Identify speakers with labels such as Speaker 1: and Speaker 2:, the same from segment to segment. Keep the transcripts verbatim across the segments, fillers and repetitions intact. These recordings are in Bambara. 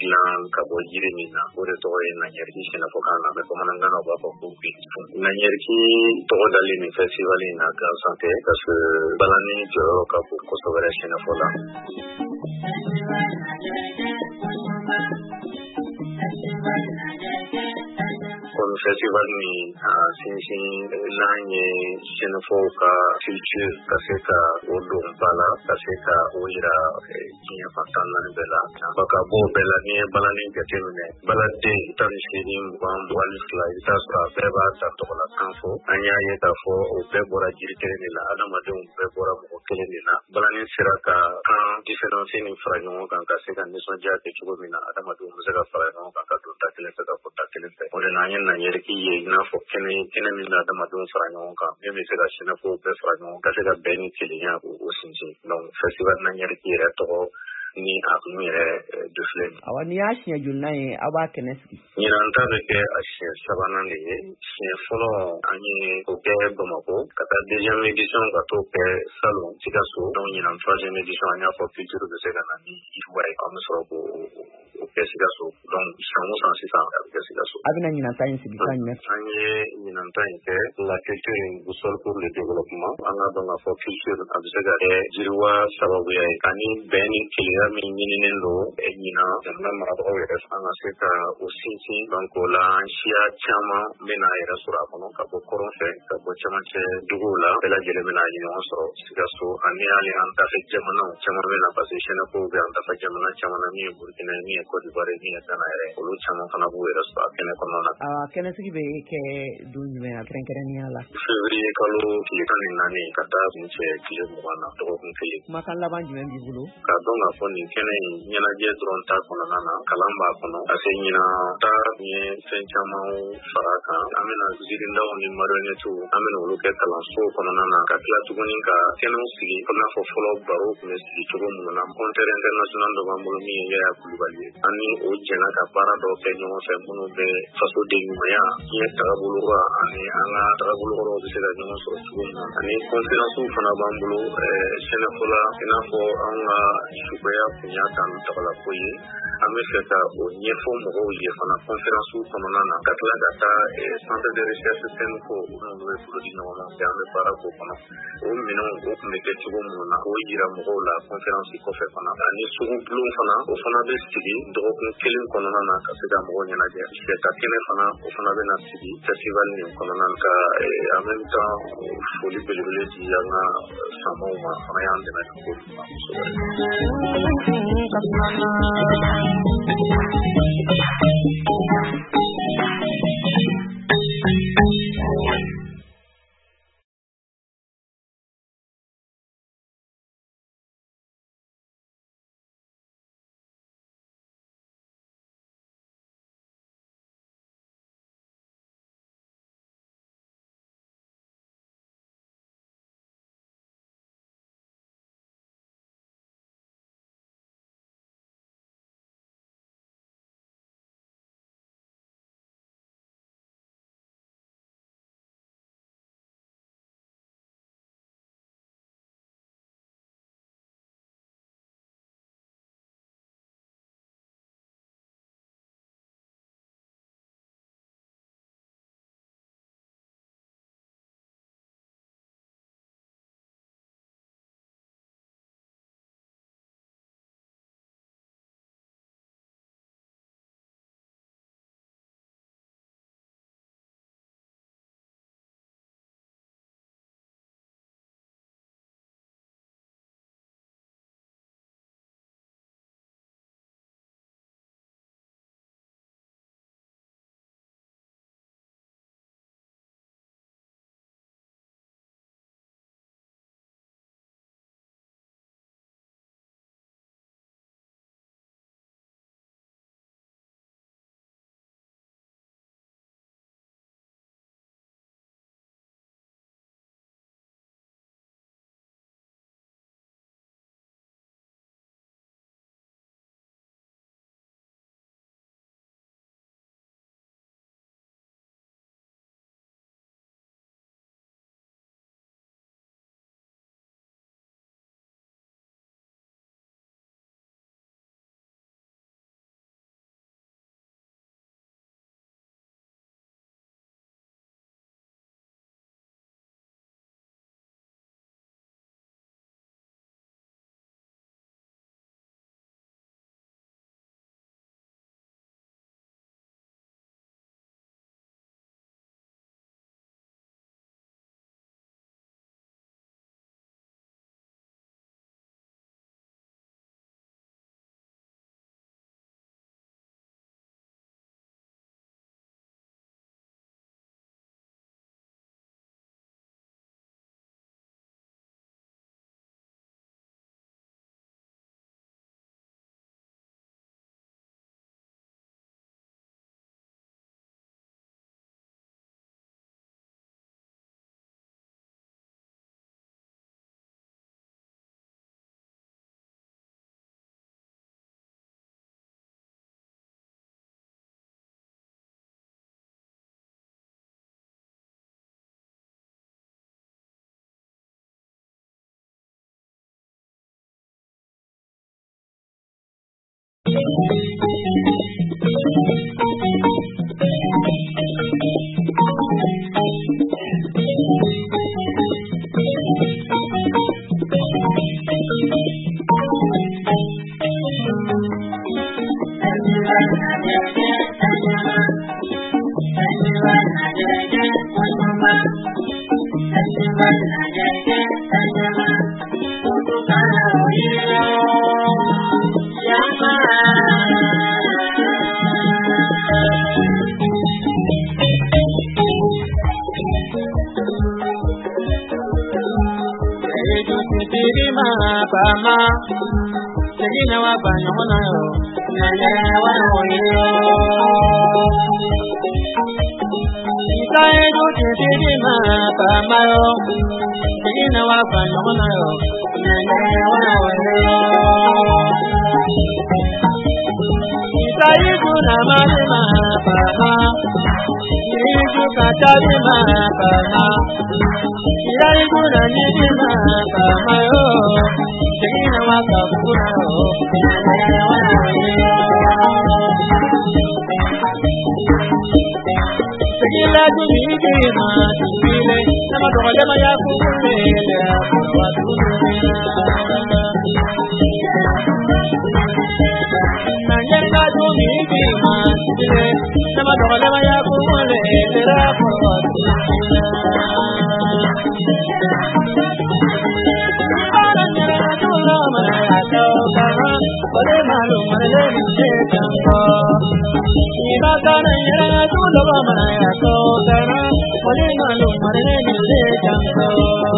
Speaker 1: dilan ka bɔ jiri min na o de tɔgɔ ye Nanyɛriki sɛnɛfɔkan na mais bamanankan na u b'a fɔ ko Bintu. Nanyɛriki tɔgɔ dalen nin festival in na gansan tɛ parce que balani jɔyɔrɔ ka bon kosɛbɛ sɛnɛfɔ la. Comme festival ni a sinsin n'an ye sɛnɛfɔw ka culture ka se ka o don ba la ka se ka o yira diɲɛ fan tan ni naani bɛɛ la. Ba ka bɔ o bɛɛ la n'i ye balani jateminɛ baladen tan ni seegin mugan mugan ni fila i bɛ taa sɔrɔ a bɛɛ b'a ta tɔgɔla kan fɔ. An y'a ye k'a fɔ o bɛɛ bɔra jiri kelen de la adamadenw bɛɛ bɔra mɔgɔ kelen de la. Balani sera ka kan différence ni fara ɲɔgɔn kan ka se ka nisɔndiya kɛ cogo min na adamadenw bɛ se ka fara ɲɔgɔn kan ka don da kelen fɛ ka fɔ da kelen fɛ. O de la an ye Nanyɛriki ye i n'a fɔ kɛnɛ kɛnɛ min bɛ adamadenw fara ɲɔgɔn kan min bɛ se ka sɛnɛfɔw bɛɛ fara ɲɔgɔn ka se ka bɛn ni kelenya o sinsin. Donc festival Nanyɛriki yɛrɛ tɔgɔ ni a kun yɛrɛ de filɛ.
Speaker 2: Awa n'i y'a siɲɛ joli ye aw b'a kɛnɛ sigi.
Speaker 1: Ɲinan ta bɛ kɛ a siɲɛ sabanan de ye. Siɲɛ fɔlɔ an ye o kɛ Bamakɔ ka taa deuxième édition ka t'o kɛ Salon Sikaso. Donc ɲinan troisième édition an y'a fɔ culture bɛ se ka na ni yiriwa ye an bɛ sɔrɔ k'o o kɛ Sikaso. Donc san o san sisan a bɛ kɛ Sikaso.
Speaker 2: A bɛna ɲinan ta in sigi kan jumɛn?
Speaker 1: An ye ɲinan ta in kɛ la culture une boussole pour le développement. An ka dɔn k'a fɔ culture a bɛ se ka kɛ yiriwa sababuya ye ani bɛn ni kelenya min ɲininen don ɲinan jamana marabagaw yɛrɛ an ka se ka o sinsin. Donc o la siya caman bɛna yɛrɛ sɔrɔ a kɔnɔ ka bɔ kɔrɔn fɛ ka bɔ camancɛ duguw la bɛɛ lajɛlen bɛna ɲɔgɔn sɔrɔ Sikaso ani hali an dafɛ jamanaw caman bɛna parce que sɛnɛfɔw bɛ an dafɛ jamana caman na min ye Burukina min ye Côte d'Ivoire min ye Ghana yɛrɛ olu caman fana b'u yɛrɛ sɔrɔ a kɛnɛ kɔnɔna na.
Speaker 2: A kɛnɛsigi bɛ kɛ don jumɛn a kɛrɛnkɛrɛnnenya la?
Speaker 1: Février kalo tile tan ni naani ka taa kuncɛ tile mugan na dɔgɔkun kelen.
Speaker 2: Kumakan laban jumɛn b'i bolo?
Speaker 1: K'a dɔn k'a fɔ nin kɛnɛ in ɲɛnajɛ dɔrɔn ta kɔnɔna na kalan b'a kɔnɔ parce que ɲinan ta ye fɛn caman fara kan an bɛna ziirindaw ni marionnettew an bɛna olu kɛ kalanso kɔnɔna na ka tila tuguni ka kɛnɛw sigi i n'a fɔ fɔlɔ baro tun bɛ sigi cogo minnu na concert international dɔ b'an bolo min ye Yaya Kulibali ye ani o jɛna ka baara dɔw kɛ ɲɔgɔn fɛ minnu bɛ faso de ɲumanya diɲɛ taabolo ani an ka taabolo kɔrɔw bɛ se ka ɲɔgɔn sɔrɔ cogo min na ani conférencew fana b'an bolo sɛnɛfɔ la i n'a fɔ an ka suguya kun y'a kan tabalako ye an bɛ fɛ ka o ɲɛfɔ mɔgɔw ye fana conférencew kɔnɔna na ka tila ka taa centre de recherche Senfo minnu bɛ bolo di ɲɔgɔn ma fɛ an bɛ baara k'o kɔnɔ o minɛnw o tun bɛ kɛ cogo minnu na o yira mɔgɔw la conférence kɔfɛ fana ani sugu bulon fana o fana bɛ sigi dɔgɔkun kelen kɔnɔna na ka se ka mɔgɔw ɲɛnajɛ ka kɛnɛ fana o fana bɛna sigi festival nin kɔnɔna na ka en même temps foli belebele di an ka faamaw ma fana y'an dɛmɛ ka ko ma kosɛbɛ.
Speaker 3: Bama, Segina wa banyona yo, nanye wa oyo. Isae do tete ma bama yo, Segina wa banyona yo, nanye wa oyo. Isae do na ma ma bama, Isu kachari ma bama, Isae do na ni ma bama yo. Segina wa kabuna yo, nanye wa oyo. Segila tu ni ma tile, nama dole ma ya kubule ya kubule. Nanye ka tu ni ma tile, nama dole ma ya kubule ya kubule. Ore malu mare ni tango, ina kana yara tu loba mara ko kana. Ore malu mare ni tango.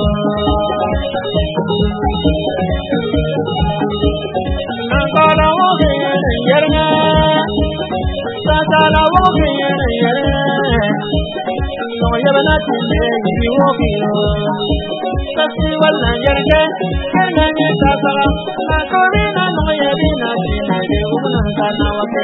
Speaker 3: Nakala wo ge yara, sakala wo ge yara. No yara na tinde ni wo ge. Festival na yara, kana ni sakala. Nakorina no yadina sina de una kana wake.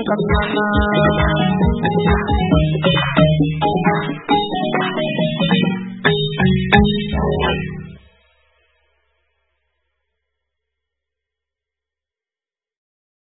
Speaker 3: kamana